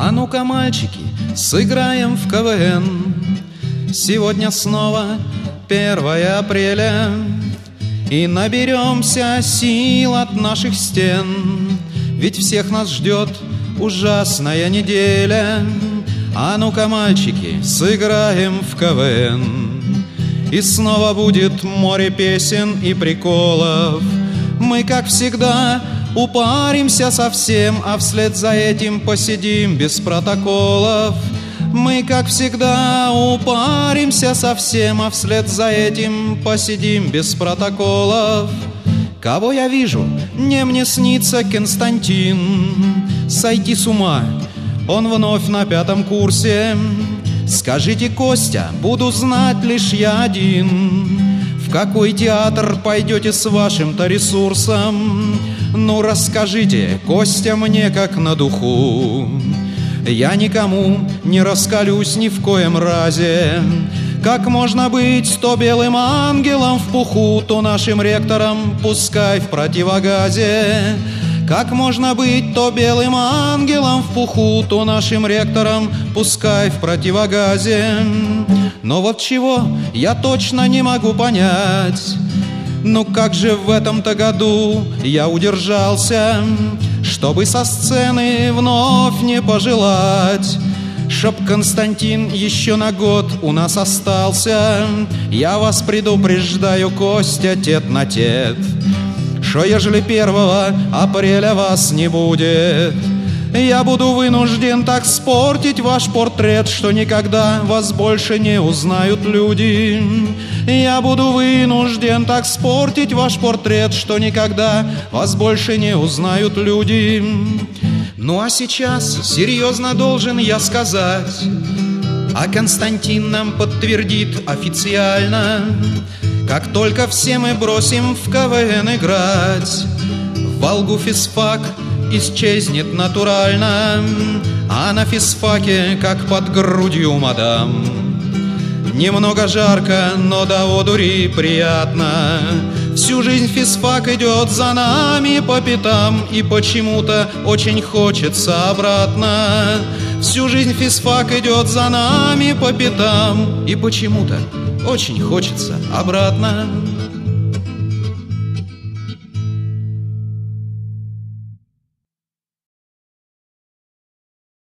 А ну-ка, мальчики, сыграем в КВН. Сегодня снова 1 апреля, и наберемся сил от наших стен, ведь всех нас ждет ужасная неделя. А ну-ка, мальчики, сыграем в КВН. И снова будет море песен и приколов. Мы, как всегда, упаримся совсем, а вслед за этим посидим без протоколов. Мы, как всегда, упаримся совсем, а вслед за этим посидим без протоколов. Кого я вижу? Мне снится Константин. Сойти с ума, он вновь на 5 курсе. Скажите, Костя, буду знать лишь я один, в какой театр пойдете с вашим-то ресурсом? Ну, расскажите, Костя, мне как на духу. Я никому не раскалюсь ни в коем разе. Как можно быть то белым ангелом в пуху, то нашим ректором пускай в противогазе? Как можно быть то белым ангелом в пуху, то нашим ректором пускай в противогазе? Но вот чего я точно не могу понять: ну как же в этом-то году я удержался, чтобы со сцены вновь не пожелать, чтоб Константин еще на год у нас остался. Я вас предупреждаю, Костя, тет-на-тет, что ежели 1 апреля вас не будет, я буду вынужден так спортить ваш портрет, что никогда вас больше не узнают люди. Я буду вынужден так спортить ваш портрет, что никогда вас больше не узнают люди. Ну а сейчас серьезно должен я сказать, а Константин нам подтвердит официально: как только все мы бросим в КВН играть, в Волгу физфак исчезнет натурально, а на физфаке, как под грудью мадам, немного жарко, но до одури приятно. Всю жизнь физфак идет за нами по пятам, и почему-то очень хочется обратно. Всю жизнь физфак идет за нами по пятам, и почему-то очень хочется обратно.